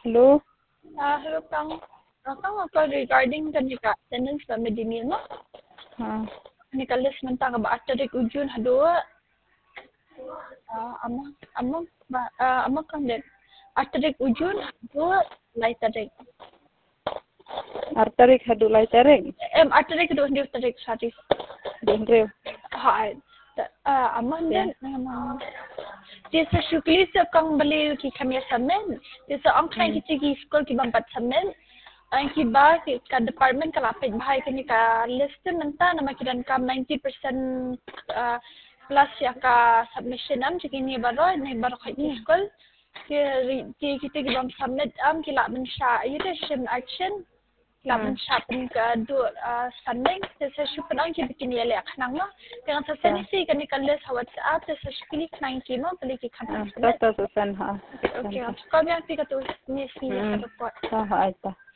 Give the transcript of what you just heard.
Hello. Hello Kang. Kang ako regarding kanika attendance sa Medinil mo. Kanika list man ta ba atarik ujun hadua. Ama kang det. Atarik ujun hadua lai tarik. Artarik hadulay taring. Atarik do hindi tarik sorry. Dendrew. Hai. Ama den namang Desa syukli sa kang bali ki kami samen. Desa ang kain ki school ki bambat samen. Ang kiba ka department kalapit bahay kani ka list menta nama kidan kam 90% plus ya ka submission am jadi ni baro ki school ki kita ki bam submit am kila men sha yute shim action kila men sha pen ka do funding desa syupan ang ki bikin yale akhnang ma dengan sesen si kani ka list WhatsApp desa syukli nang ki ma bali ki kami Tata susan ha. okay kami ang pika tu ni report Ha, aita.